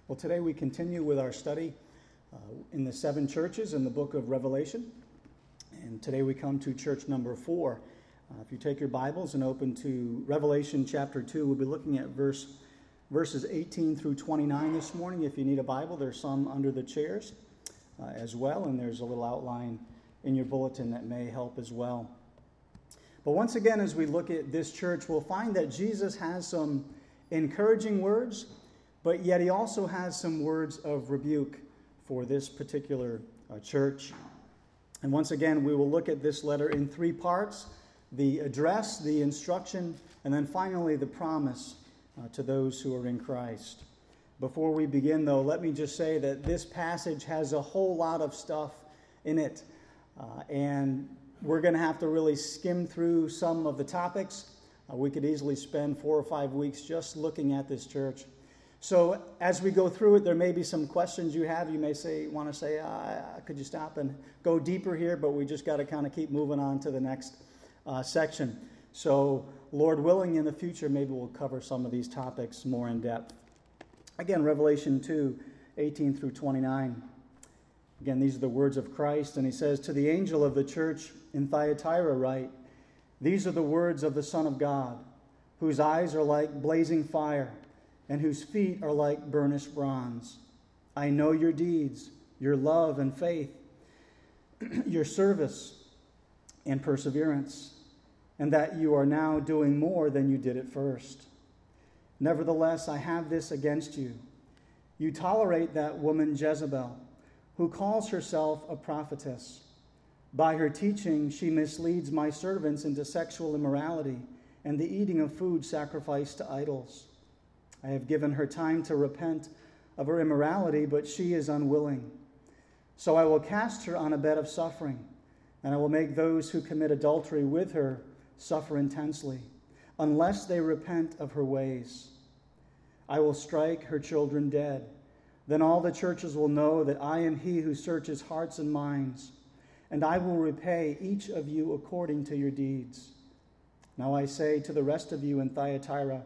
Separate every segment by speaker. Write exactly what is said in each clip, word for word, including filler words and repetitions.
Speaker 1: Well, today we continue with our study uh, in the seven churches in the book of Revelation. And today we come to church number four. Uh, if you take your Bibles and open to Revelation chapter two, we'll be looking at verse verses eighteen through twenty-nine this morning. If you need a Bible, there's some under the chairs uh, as well, and there's a little outline in your bulletin that may help as well. But once again, as we look at this church, we'll find that Jesus has some encouraging words, but yet he also has some words of rebuke for this particular uh, church. And once again, we will look at this letter in three parts: the address, the instruction, and then finally the promise uh, to those who are in Christ. Before we begin, though, let me just say that this passage has a whole lot of stuff in it. Uh, and we're going to have to really skim through some of the topics. Uh, we could easily spend four or five weeks just looking at this church. So as we go through it, there may be some questions you have. You may say, want to say, uh, could you stop and go deeper here? But we just got to kind of keep moving on to the next uh, section. So Lord willing, in the future, maybe we'll cover some of these topics more in depth. Again, Revelation two, eighteen through twenty-nine. Again, these are the words of Christ. And he says, "To the angel of the church in Thyatira write, these are the words of the Son of God, whose eyes are like blazing fire, and whose feet are like burnished bronze. I know your deeds, your love and faith, your service and perseverance, and that you are now doing more than you did at first. Nevertheless, I have this against you. You tolerate that woman Jezebel, who calls herself a prophetess. By her teaching, she misleads my servants into sexual immorality and the eating of food sacrificed to idols. I have given her time to repent of her immorality, but she is unwilling. So I will cast her on a bed of suffering, and I will make those who commit adultery with her suffer intensely, unless they repent of her ways. I will strike her children dead. Then all the churches will know that I am he who searches hearts and minds, and I will repay each of you according to your deeds. Now I say to the rest of you in Thyatira,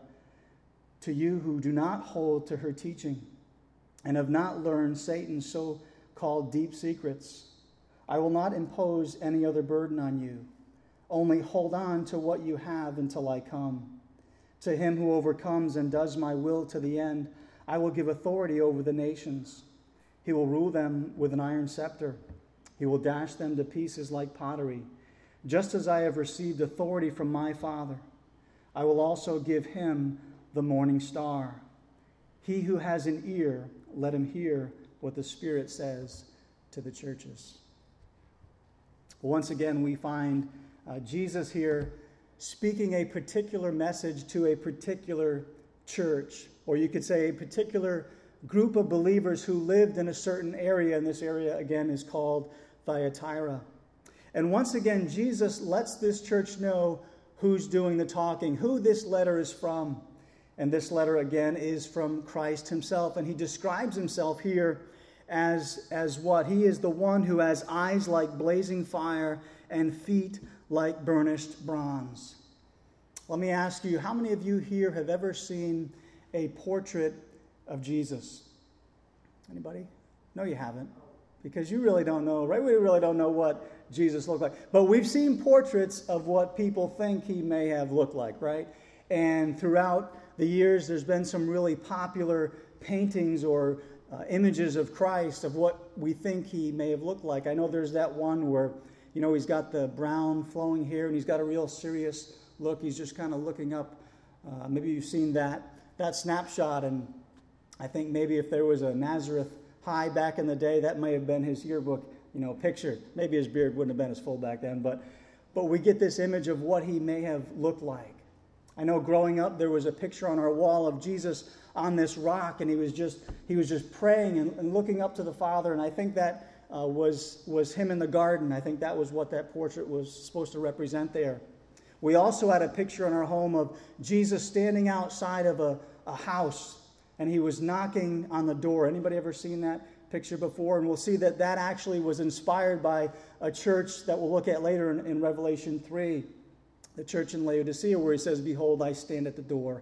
Speaker 1: to you who do not hold to her teaching and have not learned Satan's so-called deep secrets, I will not impose any other burden on you. Only hold on to what you have until I come. To him who overcomes and does my will to the end, I will give authority over the nations. He will rule them with an iron scepter. He will dash them to pieces like pottery. Just as I have received authority from my Father, I will also give him the morning star. He who has an ear, let him hear what the Spirit says to the churches." Once again, we find uh, Jesus here speaking a particular message to a particular church, or you could say a particular group of believers who lived in a certain area, and this area, again, is called Thyatira. And once again, Jesus lets this church know who's doing the talking, who this letter is from. And this letter, again, is from Christ himself. And he describes himself here as, as what? He is the one who has eyes like blazing fire and feet like burnished bronze. Let me ask you, how many of you here have ever seen a portrait of Jesus? Anybody? No, you haven't. Because you really don't know, right? We really don't know what Jesus looked like. But we've seen portraits of what people think he may have looked like, right? And throughout the years, there's been some really popular paintings or uh, images of Christ of what we think he may have looked like. I know there's that one where, you know, he's got the brown flowing hair and he's got a real serious look. He's just kind of looking up. Uh, maybe you've seen that that snapshot, and I think maybe if there was a Nazareth High back in the day, that may have been his yearbook, you know, picture. Maybe his beard wouldn't have been as full back then, but but we get this image of what he may have looked like. I know growing up there was a picture on our wall of Jesus on this rock, and he was just he was just praying and, and looking up to the Father, and I think that uh, was was him in the garden. I think that was what that portrait was supposed to represent there. We also had a picture in our home of Jesus standing outside of a, a house, and he was knocking on the door. Anybody ever seen that picture before? And we'll see that that actually was inspired by a church that we'll look at later in, in Revelation three, the church in Laodicea, where he says, "Behold, I stand at the door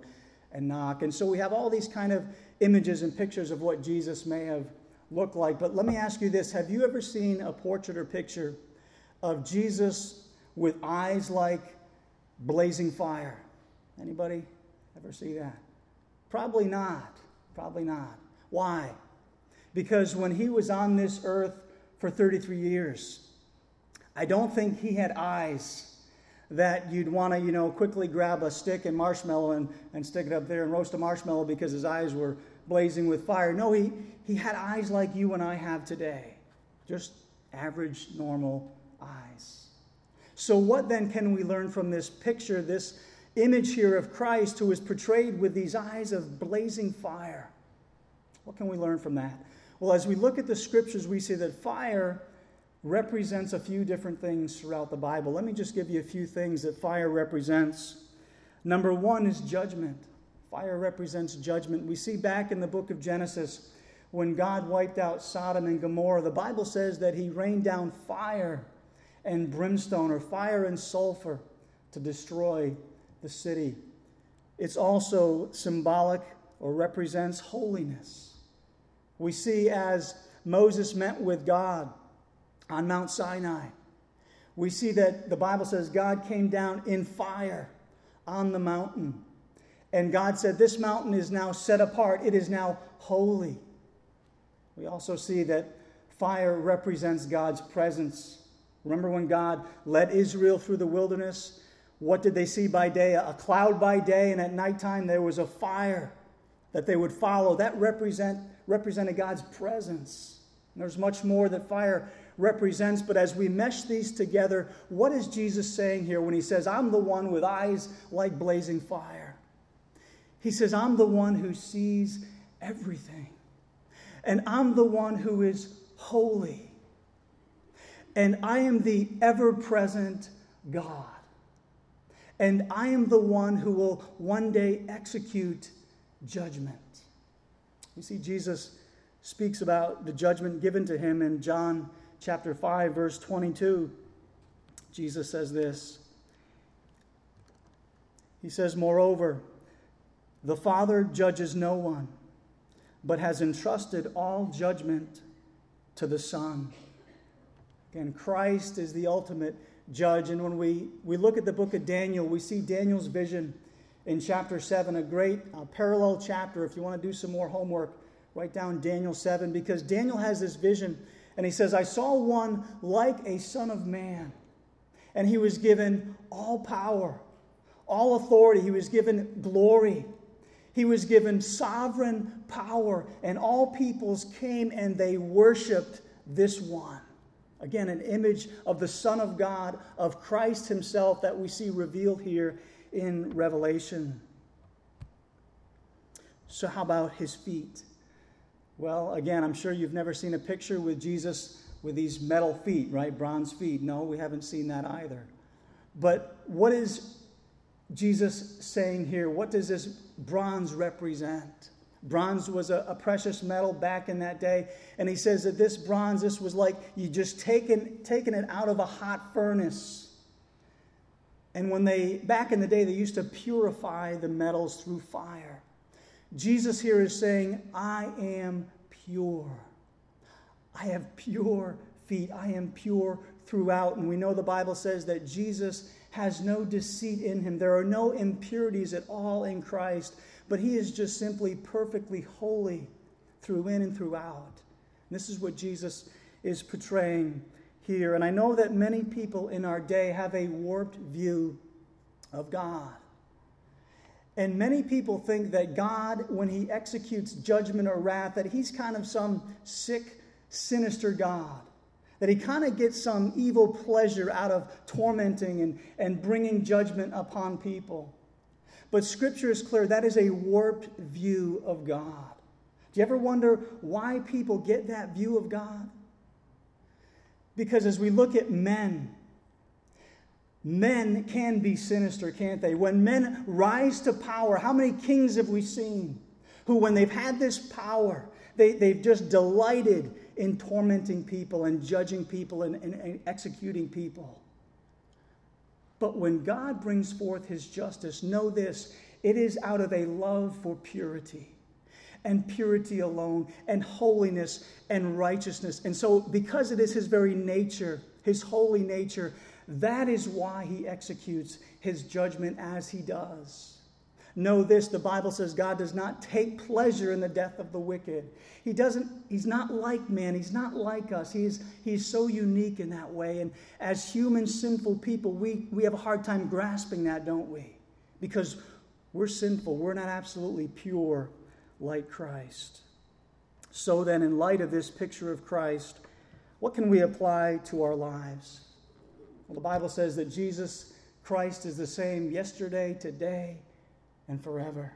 Speaker 1: and knock. And so we have all these kind of images and pictures of what Jesus may have looked like. But let me ask you this. Have you ever seen a portrait or picture of Jesus with eyes like blazing fire? Anybody ever see that? Probably not. Probably not. Why? Because when he was on this earth for thirty-three years, I don't think he had eyes that you'd want to, you know, quickly grab a stick and marshmallow and, and stick it up there and roast a marshmallow because his eyes were blazing with fire. No, he, he had eyes like you and I have today. Just average, normal eyes. So what then can we learn from this picture, this image here of Christ who is portrayed with these eyes of blazing fire? What can we learn from that? Well, as we look at the scriptures, we see that fire represents a few different things throughout the Bible. Let me just give you a few things that fire represents. Number one is judgment. Fire represents judgment. We see back in the book of Genesis, when God wiped out Sodom and Gomorrah, the Bible says that he rained down fire and brimstone, or fire and sulfur, to destroy the city. It's also symbolic or represents holiness. We see as Moses met with God on Mount Sinai, we see that the Bible says God came down in fire on the mountain. And God said, this mountain is now set apart. It is now holy. We also see that fire represents God's presence. Remember when God led Israel through the wilderness? What did they see by day? A cloud by day, and at nighttime there was a fire that they would follow. That represent, represented God's presence. And there's much more that fire represents, but as we mesh these together, what is Jesus saying here when he says, I'm the one with eyes like blazing fire? He says, I'm the one who sees everything. And I'm the one who is holy. And I am the ever-present God. And I am the one who will one day execute judgment. You see, Jesus speaks about the judgment given to him in John chapter five, verse twenty-two. Jesus says this. He says, moreover, the Father judges no one, but has entrusted all judgment to the Son. Again, Christ is the ultimate judge. And when we, we look at the book of Daniel, we see Daniel's vision in chapter seven, a great uh, parallel chapter. If you want to do some more homework, write down Daniel seven, because Daniel has this vision, and he says, I saw one like a son of man, and he was given all power, all authority. He was given glory. He was given sovereign power, and all peoples came and they worshiped this one. Again, an image of the Son of God, of Christ himself, that we see revealed here in Revelation. So how about his feet? Well, again, I'm sure you've never seen a picture with Jesus with these metal feet, right? Bronze feet. No, we haven't seen that either. But what is Jesus saying here? What does this bronze represent? Bronze was a, a precious metal back in that day. And he says that this bronze, this was like you just taken, taken it out of a hot furnace. And when they, back in the day, they used to purify the metals through fire. Jesus here is saying, I am pure. I have pure feet. I am pure throughout. And we know the Bible says that Jesus has no deceit in him. There are no impurities at all in Christ, but he is just simply perfectly holy through in and throughout. And this is what Jesus is portraying here. And I know that many people in our day have a warped view of God. And many people think that God, when he executes judgment or wrath, that he's kind of some sick, sinister God. That he kind of gets some evil pleasure out of tormenting and, and bringing judgment upon people. But Scripture is clear, that is a warped view of God. Do you ever wonder why people get that view of God? Because as we look at men, men can be sinister, can't they? When men rise to power, how many kings have we seen who, when they've had this power, they, they've just delighted in tormenting people and judging people and, and, and executing people? But when God brings forth his justice, know this, It is out of a love for purity, and purity alone, and holiness and righteousness. And so because it is his very nature, his holy nature, that is why he executes his judgment as he does. Know this, the Bible says God does not take pleasure in the death of the wicked. He doesn't, he's not like man. He's not like us. He's, he's so unique in that way. And as human, sinful people, we, we have a hard time grasping that, don't we? Because we're sinful. We're not absolutely pure like Christ. So then, in light of this picture of Christ, what can we apply to our lives? Well, the Bible says that Jesus Christ is the same yesterday, today, and forever.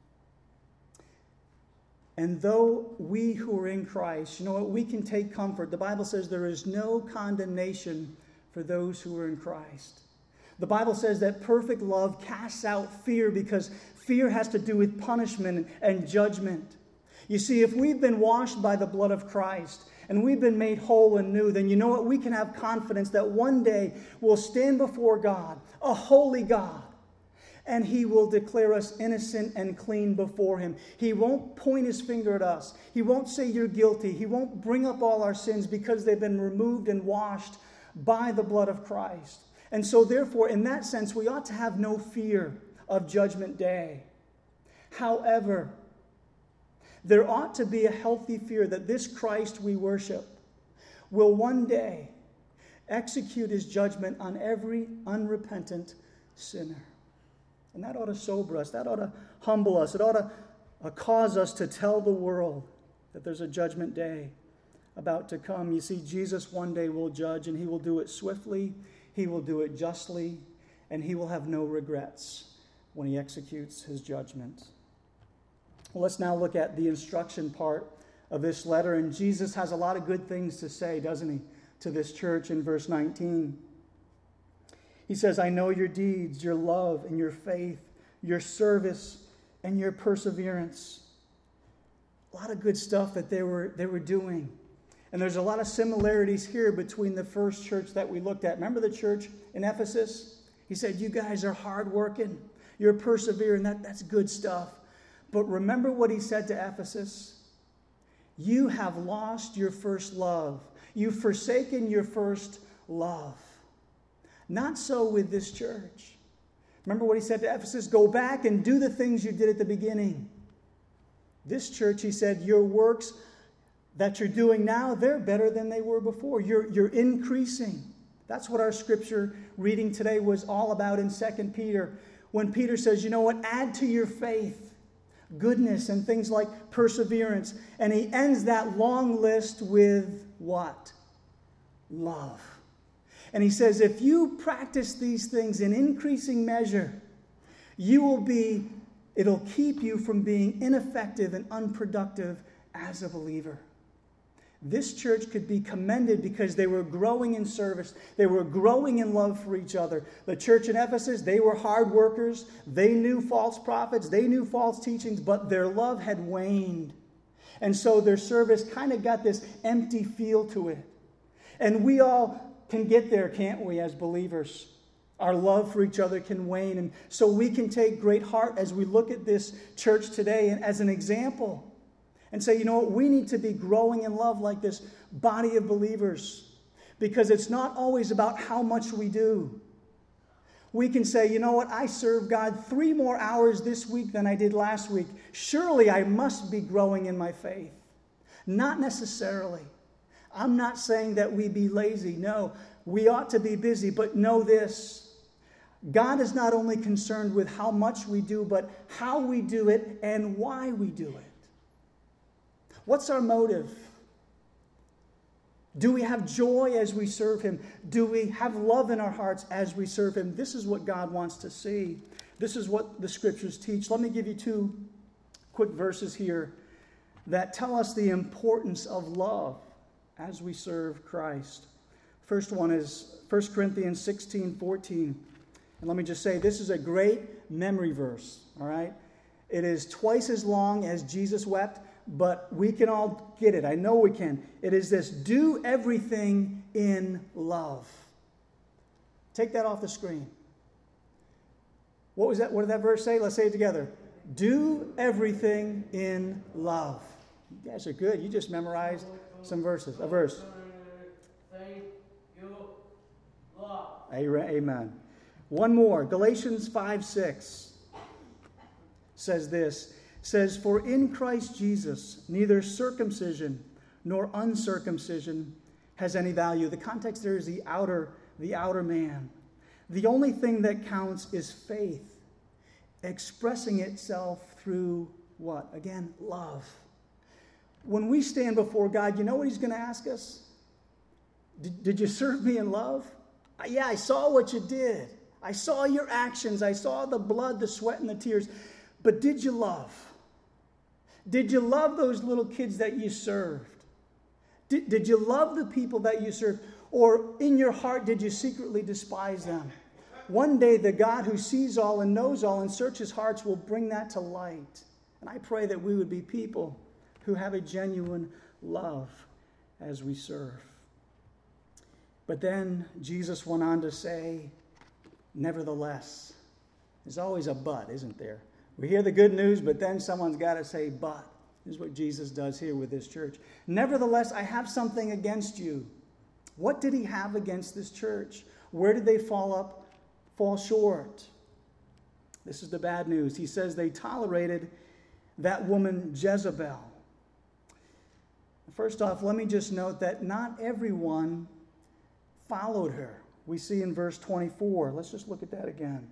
Speaker 1: And though we who are in Christ, you know what, we can take comfort. The Bible says there is no condemnation for those who are in Christ. The Bible says that perfect love casts out fear, because fear has to do with punishment and judgment. You see, if we've been washed by the blood of Christ and we've been made whole and new, then you know what? We can have confidence that one day we'll stand before God, a holy God, and he will declare us innocent and clean before him. He won't point his finger at us. He won't say you're guilty. He won't bring up all our sins because they've been removed and washed by the blood of Christ. And so therefore, in that sense, we ought to have no fear of Judgment Day. However, there ought to be a healthy fear that this Christ we worship will one day execute his judgment on every unrepentant sinner. And that ought to sober us. That ought to humble us. It ought to uh, cause us to tell the world that there's a judgment day about to come. You see, Jesus one day will judge, and he will do it swiftly, he will do it justly, and he will have no regrets when he executes his judgment. Well, let's now look at the instruction part of this letter. And Jesus has a lot of good things to say, doesn't he, to this church in verse nineteen. He says, I know your deeds, your love and your faith, your service and your perseverance. A lot of good stuff that they were, they were doing. And there's a lot of similarities here between the first church that we looked at. Remember the church in Ephesus? He said, you guys are hardworking. You're persevering. That, that's good stuff. But remember what he said to Ephesus? You have lost your first love. You've forsaken your first love. Not so with this church. Remember what he said to Ephesus? Go back and do the things you did at the beginning. This church, he said, your works that you're doing now, they're better than they were before. You're, you're increasing. That's what our scripture reading today was all about in Second Peter. When Peter says, you know what, add to your faith goodness and things like perseverance. And he ends that long list with what? Love. And he says, if you practice these things in increasing measure, you will be, it'll keep you from being ineffective and unproductive as a believer. This church could be commended because they were growing in service. They were growing in love for each other. The church in Ephesus, they were hard workers. They knew false prophets. They knew false teachings, but their love had waned. And so their service kind of got this empty feel to it. And we all can get there, can't we, as believers? Our love for each other can wane. And so we can take great heart as we look at this church today and as an example and say, you know what, we need to be growing in love like this body of believers, because it's not always about how much we do. We can say, you know what, I served God three more hours this week than I did last week. Surely I must be growing in my faith. Not necessarily. I'm not saying that we be lazy. No, we ought to be busy. But know this, God is not only concerned with how much we do, but how we do it and why we do it. What's our motive? Do we have joy as we serve him? Do we have love in our hearts as we serve him? This is what God wants to see. This is what the scriptures teach. Let me give you two quick verses here that tell us the importance of love as we serve Christ. First one is First Corinthians sixteen fourteen. And let me just say, this is a great memory verse, all right? It is twice as long as Jesus wept, but we can all get it. I know we can. It is this: do everything in love. Take that off the screen. What was that? What did that verse say? Let's say it together. Do everything in love. You guys are good. You just memorized some verses. A verse. Amen. One more. Galatians five six says this. Says, for in Christ Jesus, neither circumcision nor uncircumcision has any value. The context there is the outer, the outer man. The only thing that counts is faith, expressing itself through what? Again, love. When we stand before God, you know what he's going to ask us? Did, did you serve me in love? Uh, yeah, I saw what you did. I saw your actions. I saw the blood, the sweat, and the tears. But did you love? Did you love those little kids that you served? Did, did you love the people that you served? Or in your heart, did you secretly despise them? One day, the God who sees all and knows all and searches hearts will bring that to light. And I pray that we would be people who have a genuine love as we serve. But then Jesus went on to say, nevertheless. There's always a but, isn't there? We hear the good news, but then someone's got to say, but. This is what Jesus does here with this church. Nevertheless, I have something against you. What did he have against this church? Where did they fall up, fall short? This is the bad news. He says they tolerated that woman Jezebel. First off, let me just note that not everyone followed her. We see in verse twenty-four. Let's just look at that again.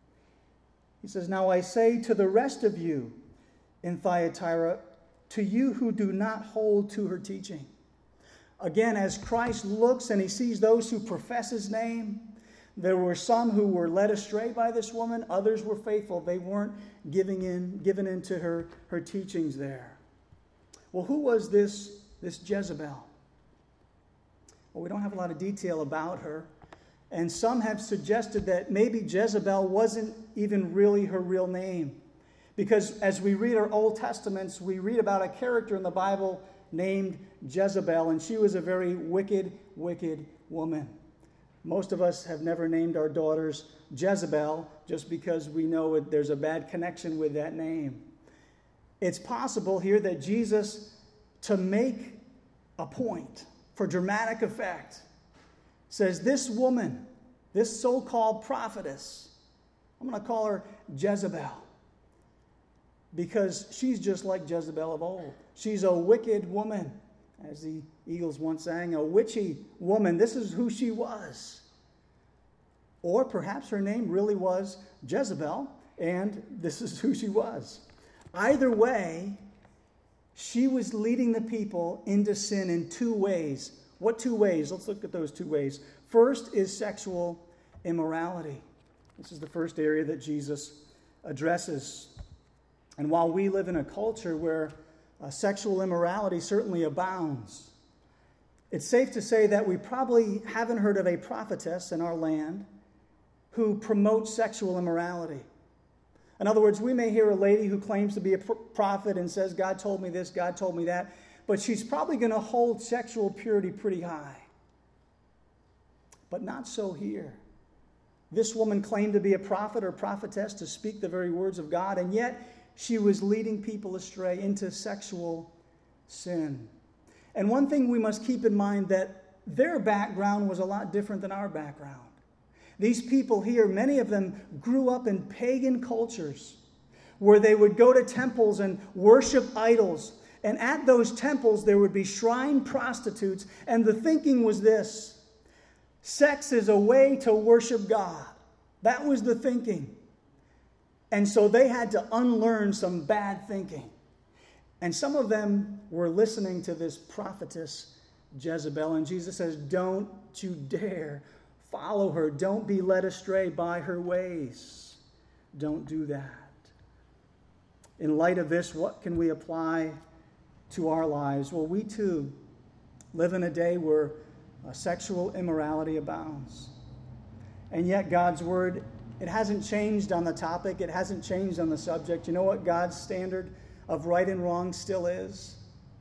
Speaker 1: He says, now I say to the rest of you in Thyatira, to you who do not hold to her teaching. Again, as Christ looks and he sees those who profess his name, there were some who were led astray by this woman. Others were faithful. They weren't giving in, given into her, her teachings there. Well, who was this, this Jezebel? Well, we don't have a lot of detail about her. And some have suggested that maybe Jezebel wasn't even really her real name. Because as we read our Old Testaments, we read about a character in the Bible named Jezebel, and she was a very wicked, wicked woman. Most of us have never named our daughters Jezebel just because we know it, there's a bad connection with that name. It's possible here that Jesus, to make a point for dramatic effect, says this woman, this so-called prophetess, I'm going to call her Jezebel, because she's just like Jezebel of old. She's a wicked woman, as the Eagles once sang, a witchy woman. This is who she was. Or perhaps her name really was Jezebel, and this is who she was. Either way, she was leading the people into sin in two ways. What two ways? Let's look at those two ways. First is sexual immorality. This is the first area that Jesus addresses. And while we live in a culture where uh, sexual immorality certainly abounds, it's safe to say that we probably haven't heard of a prophetess in our land who promotes sexual immorality. In other words, we may hear a lady who claims to be a prophet and says, God told me this, God told me that, but she's probably going to hold sexual purity pretty high. But not so here. This woman claimed to be a prophet or prophetess, to speak the very words of God, and yet she was leading people astray into sexual sin. And one thing we must keep in mind, that their background was a lot different than our background. These people here, many of them grew up in pagan cultures where they would go to temples and worship idols. And at those temples, there would be shrine prostitutes. And the thinking was this: sex is a way to worship God. That was the thinking. And so they had to unlearn some bad thinking. And some of them were listening to this prophetess Jezebel. And Jesus says, don't you dare follow her. Don't be led astray by her ways. Don't do that. In light of this, what can we apply to our lives? Well, we too live in a day where uh, sexual immorality abounds. And yet God's word, it hasn't changed on the topic. It hasn't changed on the subject. You know what God's standard of right and wrong still is?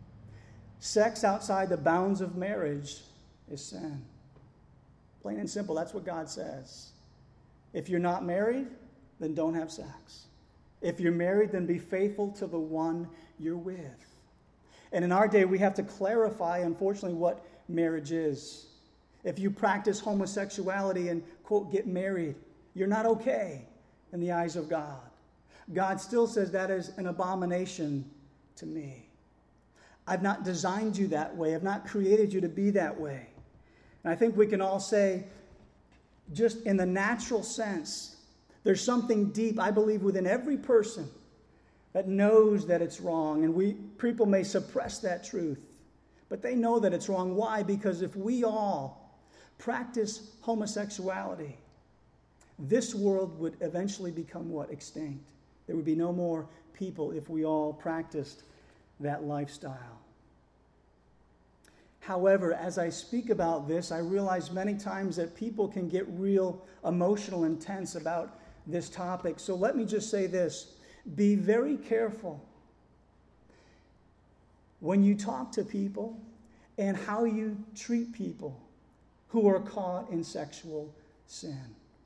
Speaker 1: Sex outside the bounds of marriage is sin. Plain and simple, that's what God says. If you're not married, then don't have sex. If you're married, then be faithful to the one you're with. And in our day, we have to clarify, unfortunately, what marriage is. If you practice homosexuality and, quote, get married, you're not okay in the eyes of God. God still says that is an abomination to me. I've not designed you that way. I've not created you to be that way. And I think we can all say, just in the natural sense, there's something deep, I believe, within every person that knows that it's wrong. And we people may suppress that truth, but they know that it's wrong. Why? Because if we all practice homosexuality, this world would eventually become what? Extinct. There would be no more people if we all practiced that lifestyle. However, as I speak about this, I realize many times that people can get real emotional and tense about this topic. So let me just say this. Be very careful when you talk to people and how you treat people who are caught in sexual sin.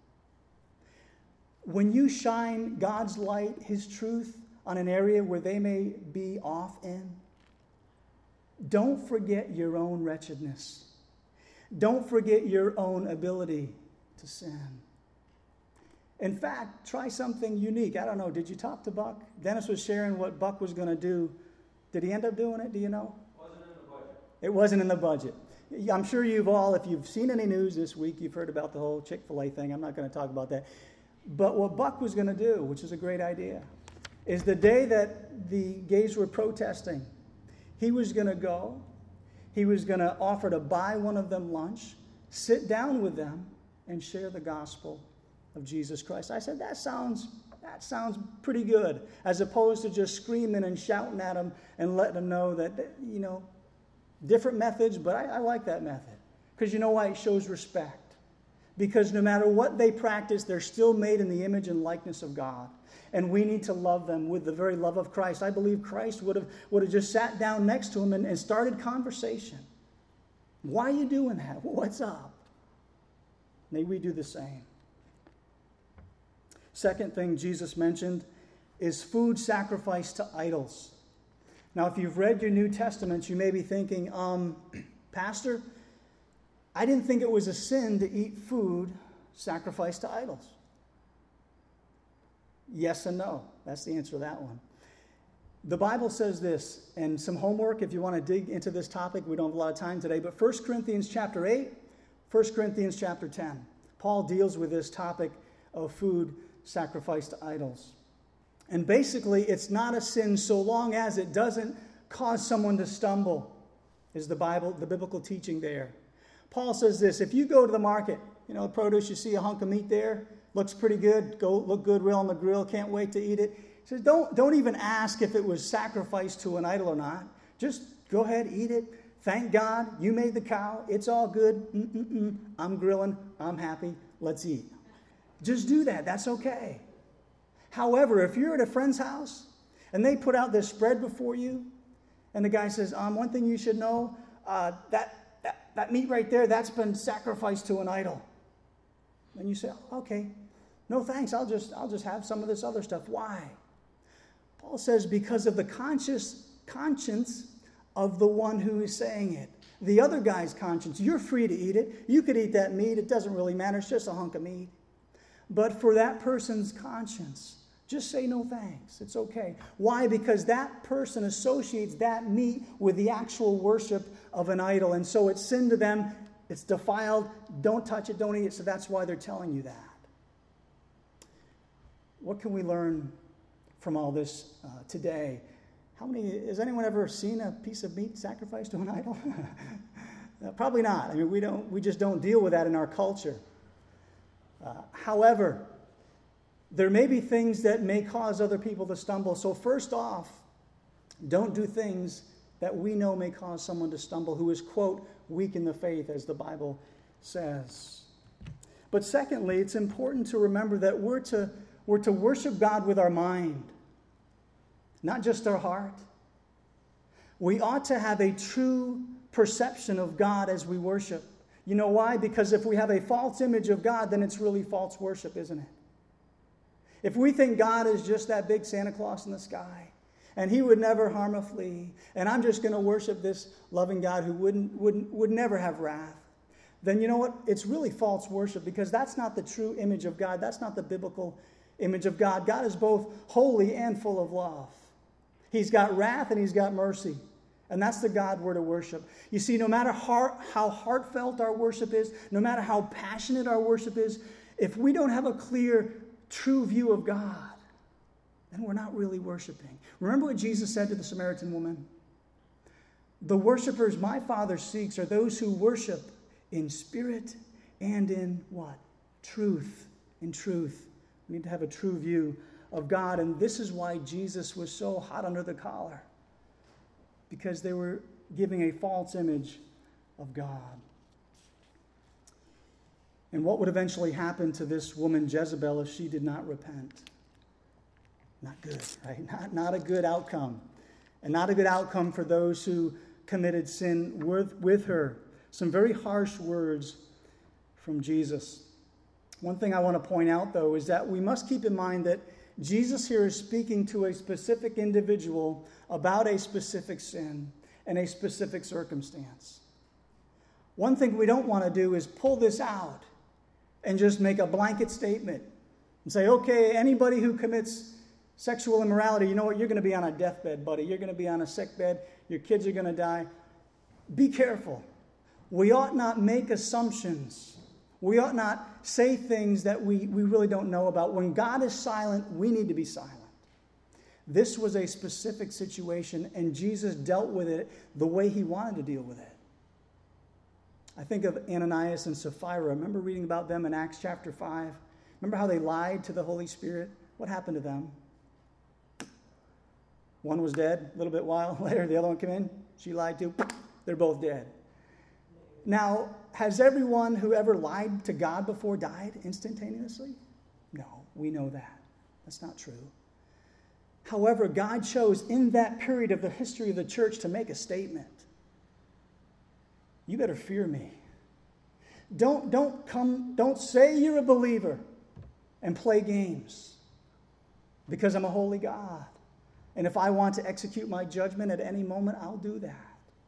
Speaker 1: When you shine God's light, His truth, on an area where they may be off in, don't forget your own wretchedness. Don't forget your own ability to sin. In fact, try something unique. I don't know, did you talk to Buck? Dennis was sharing what Buck was going to do. Did he end up doing it? Do you know?
Speaker 2: Wasn't in the budget.
Speaker 1: It wasn't in the budget. I'm sure you've all, if you've seen any news this week, you've heard about the whole Chick-fil-A thing. I'm not going to talk about that. But what Buck was going to do, which is a great idea, is the day that the gays were protesting, he was going to go, he was going to offer to buy one of them lunch, sit down with them, and share the gospel of Jesus Christ. I said, that sounds that sounds pretty good, as opposed to just screaming and shouting at them and letting them know that, you know, different methods, but I, I like that method. Because you know why? It shows respect. Because no matter what they practice, they're still made in the image and likeness of God. And we need to love them with the very love of Christ. I believe Christ would have, would have just sat down next to him and, and started conversation. Why are you doing that? What's up? May we do the same. Second thing Jesus mentioned is food sacrificed to idols. Now, if you've read your New Testaments, you may be thinking, um, Pastor, I didn't think it was a sin to eat food sacrificed to idols. Yes and no. That's the answer to that one. The Bible says this, and some homework if you want to dig into this topic. We don't have a lot of time today, but First Corinthians chapter eight, First Corinthians chapter ten. Paul deals with this topic of food sacrificed to idols. And basically, it's not a sin so long as it doesn't cause someone to stumble, is the Bible, the biblical teaching there. Paul says this, if you go to the market, you know, produce, you see a hunk of meat there, looks pretty good, go look good, real on the grill, can't wait to eat it. He says, don't, don't even ask if it was sacrificed to an idol or not. Just go ahead, eat it. Thank God, you made the cow. It's all good. Mm-mm-mm. I'm grilling. I'm happy. Let's eat. Just do that. That's okay. However, if you're at a friend's house and they put out this spread before you, and the guy says, um, one thing you should know, uh, that, that, that meat right there, that's been sacrificed to an idol. And you say, okay, no thanks, I'll just, I'll just have some of this other stuff. Why? Paul says, because of the conscious conscience of the one who is saying it. The other guy's conscience, you're free to eat it. You could eat that meat. It doesn't really matter. It's just a hunk of meat. But for that person's conscience, just say no thanks. It's okay. Why? Because that person associates that meat with the actual worship of an idol. And so it's sin to them. It's defiled. Don't touch it. Don't eat it. So that's why they're telling you that. What can we learn from all this uh, today? How many, has anyone ever seen a piece of meat sacrificed to an idol? uh, probably not. I mean, we don't. We just don't deal with that in our culture. Uh, however, there may be things that may cause other people to stumble. So first off, don't do things that we know may cause someone to stumble who is, quote, weak in the faith, as the Bible says. But secondly, it's important to remember that we're to, we're to worship God with our mind, not just our heart. We ought to have a true perception of God as we worship. You know why? Because if we have a false image of God, then it's really false worship, isn't it? If we think God is just that big Santa Claus in the sky, and he would never harm a flea, and I'm just going to worship this loving God who wouldn't, wouldn't, would never have wrath, then you know what? It's really false worship, because that's not the true image of God. That's not the biblical image of God. God is both holy and full of love. He's got wrath and he's got mercy. And that's the God we're to worship. You see, no matter heart, how heartfelt our worship is, no matter how passionate our worship is, if we don't have a clear, true view of God, then we're not really worshiping. Remember what Jesus said to the Samaritan woman? The worshipers my Father seeks are those who worship in spirit and in what? Truth. In truth. We need to have a true view of God. And this is why Jesus was so hot under the collar. Because they were giving a false image of God. And what would eventually happen to this woman Jezebel if she did not repent? Not good, right? Not, not a good outcome. And not a good outcome for those who committed sin with, with her. Some very harsh words from Jesus. One thing I want to point out, though, is that we must keep in mind that Jesus here is speaking to a specific individual about a specific sin and a specific circumstance. One thing we don't want to do is pull this out and just make a blanket statement and say, okay, anybody who commits sexual immorality, you know what, you're going to be on a deathbed, buddy. You're going to be on a sick bed. Your kids are going to die. Be careful. We ought not make assumptions. We ought not say things that we, we really don't know about. When God is silent, we need to be silent. This was a specific situation, and Jesus dealt with it the way he wanted to deal with it. I think of Ananias and Sapphira. Remember reading about them in Acts chapter five? Remember how they lied to the Holy Spirit? What happened to them? One was dead a little bit while later. The other one came in. She lied too. They're both dead. Now, has everyone who ever lied to God before died instantaneously? No, we know that. That's not true. However, God chose in that period of the history of the church to make a statement. You better fear me. Don't, don't come, don't say you're a believer and play games, because I'm a holy God. And if I want to execute my judgment at any moment, I'll do that.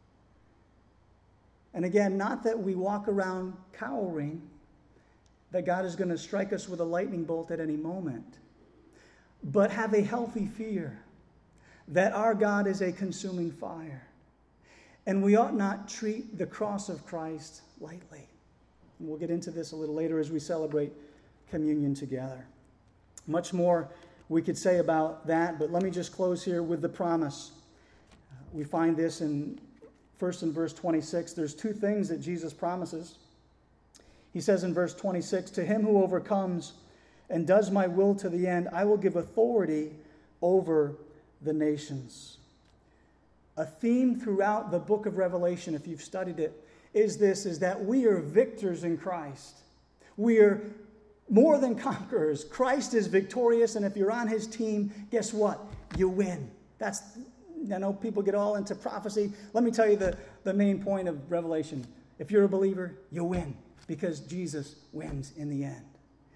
Speaker 1: And again, not that we walk around cowering, that God is going to strike us with a lightning bolt at any moment, but have a healthy fear that our God is a consuming fire. And we ought not treat the cross of Christ lightly. And we'll get into this a little later as we celebrate communion together. Much more we could say about that, but let me just close here with the promise. Uh, we find this in first in verse twenty-six. There's two things that Jesus promises. He says in verse twenty-six, "To him who overcomes and does my will to the end, I will give authority over the nations." A theme throughout the book of Revelation, if you've studied it, is this, is that we are victors in Christ. We are more than conquerors. Christ is victorious, and if you're on his team, guess what? You win. That's, I know people get all into prophecy. Let me tell you the, the main point of Revelation. If you're a believer, you win, because Jesus wins in the end.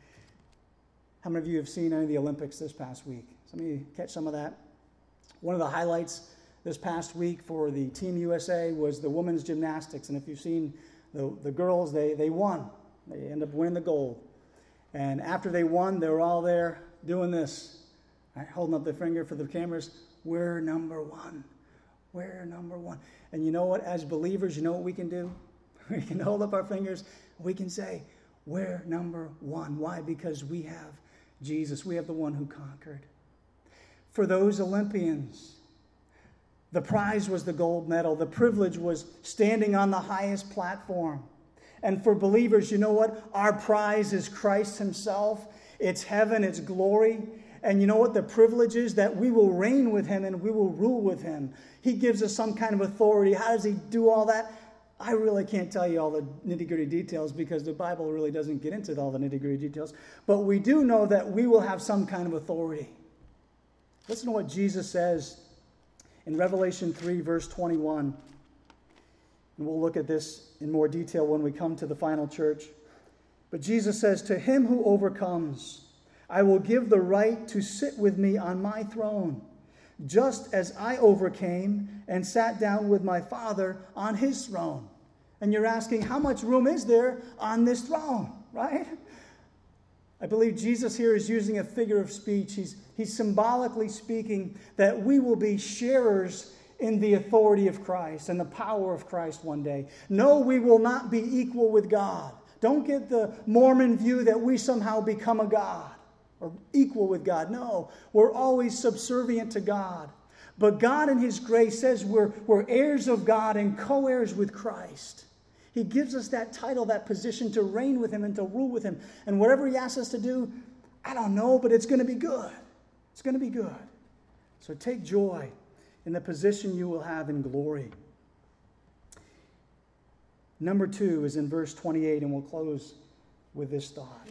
Speaker 1: How many of you have seen any of the Olympics this past week? Some of you catch some of that? One of the highlights this past week for the Team U S A was the women's gymnastics. And if you've seen the, the girls, they, they won. They end up winning the gold. And after they won, they were all there doing this, right, holding up their finger for the cameras. We're number one. We're number one. And you know what? As believers, you know what we can do? We can hold up our fingers. We can say, we're number one. Why? Because we have Jesus. We have the one who conquered. For those Olympians, the prize was the gold medal. The privilege was standing on the highest platform. And for believers, you know what? Our prize is Christ himself. It's heaven, it's glory. And you know what the privilege is? That we will reign with him and we will rule with him. He gives us some kind of authority. How does he do all that? I really can't tell you all the nitty-gritty details, because the Bible really doesn't get into all the nitty-gritty details. But we do know that we will have some kind of authority. Listen to what Jesus says in Revelation three, verse twenty-one. And we'll look at this in more detail when we come to the final church. But Jesus says, "To him who overcomes, I will give the right to sit with me on my throne, just as I overcame and sat down with my Father on his throne. And you're asking, how much room is there on this throne, right? I believe Jesus here is using a figure of speech. He's, he's symbolically speaking that we will be sharers in the authority of Christ and the power of Christ one day. No, we will not be equal with God. Don't get the Mormon view that we somehow become a God or equal with God. No, we're always subservient to God. But God in his grace says we're, we're heirs of God and co-heirs with Christ. He gives us that title, that position to reign with him and to rule with him. And whatever he asks us to do, I don't know, but it's going to be good. It's going to be good. So take joy in the position you will have in glory. Number two is in verse twenty-eight, and we'll close with this thought.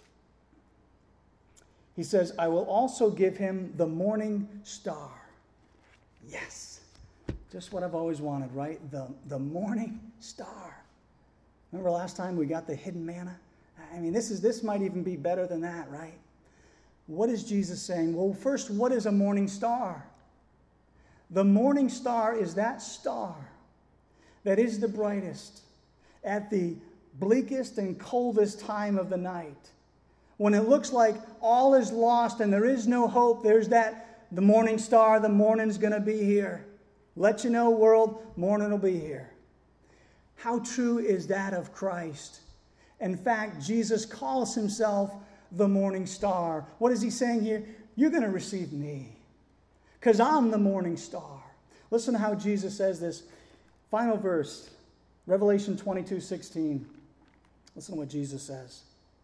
Speaker 1: He says, I will also give him the morning star. Yes. Just what I've always wanted, right? The, the morning star. Remember last time we got the hidden manna? I mean, this is this might even be better than that, right? What is Jesus saying? Well, first, what is a morning star? The morning star is that star that is the brightest at the bleakest and coldest time of the night. When it looks like all is lost and there is no hope, there's that, the morning star, the morning's going to be here. Let you know, world, morning will be here. How true is that of Christ? In fact, Jesus calls himself the morning star. What is he saying here? You're going to receive me because I'm the morning star. Listen to how Jesus says this. Final verse, Revelation twenty-two sixteen. Listen to what Jesus says.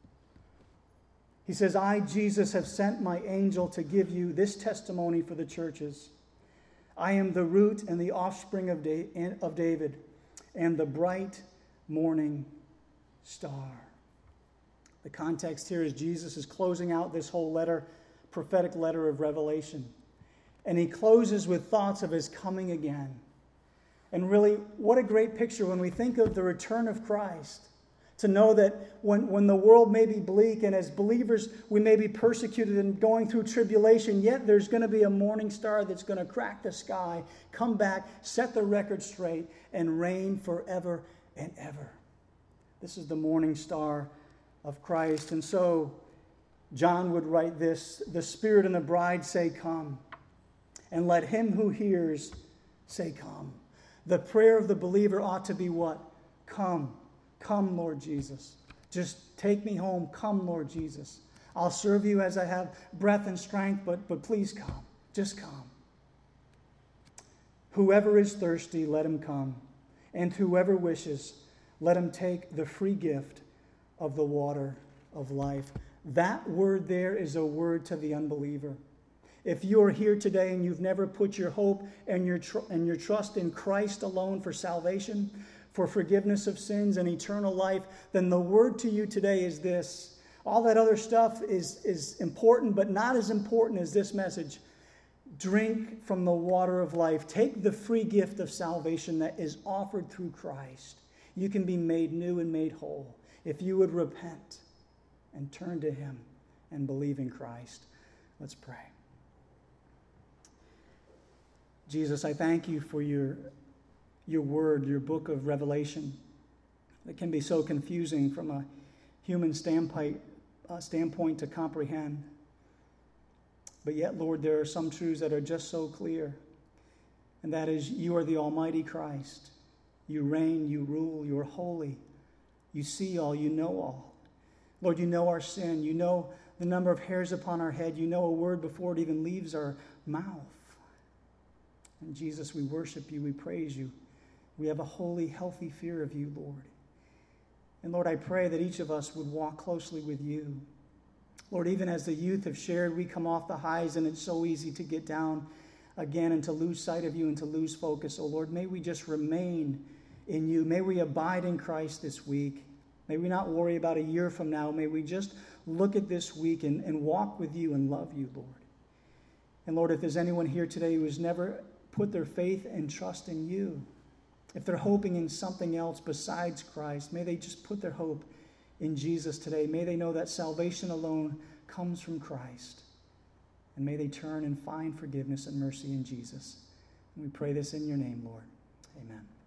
Speaker 1: He says, I, Jesus, have sent my angel to give you this testimony for the churches. I am the root and the offspring of David and the bright morning star. The context here is Jesus is closing out this whole letter, prophetic letter of Revelation. And he closes with thoughts of his coming again. And really, what a great picture when we think of the return of Christ. To know that when, when the world may be bleak and as believers we may be persecuted and going through tribulation, yet there's going to be a morning star that's going to crack the sky, come back, set the record straight, and reign forever and ever. This is the morning star of Christ. And so John would write this, the Spirit and the bride say, come. And let him who hears say, come. The prayer of the believer ought to be what? Come. Come, Lord Jesus. Just take me home. Come, Lord Jesus. I'll serve you as I have breath and strength, but, but please come. Just come. Whoever is thirsty, let him come. And whoever wishes, let him take the free gift of the water of life. That word there is a word to the unbeliever. If you are here today and you've never put your hope and your, tr- and your trust in Christ alone for salvation, for forgiveness of sins and eternal life, then the word to you today is this. All that other stuff is, is important, but not as important as this message. Drink from the water of life. Take the free gift of salvation that is offered through Christ. You can be made new and made whole if you would repent and turn to him and believe in Christ. Let's pray. Jesus, I thank you for your Your word, your book of Revelation, that can be so confusing from a human standpoint, uh, standpoint to comprehend. But yet, Lord, there are some truths that are just so clear. And that is, you are the Almighty Christ. You reign, you rule, you are holy. You see all, you know all. Lord, you know our sin. You know the number of hairs upon our head. You know a word before it even leaves our mouth. And Jesus, we worship you, we praise you. We have a holy, healthy fear of you, Lord. And Lord, I pray that each of us would walk closely with you. Lord, even as the youth have shared, we come off the highs and it's so easy to get down again and to lose sight of you and to lose focus. Oh Lord, may we just remain in you. May we abide in Christ this week. May we not worry about a year from now. May we just look at this week and, and walk with you and love you, Lord. And Lord, if there's anyone here today who has never put their faith and trust in you, if they're hoping in something else besides Christ, may they just put their hope in Jesus today. May they know that salvation alone comes from Christ. And may they turn and find forgiveness and mercy in Jesus. And we pray this in your name, Lord. Amen.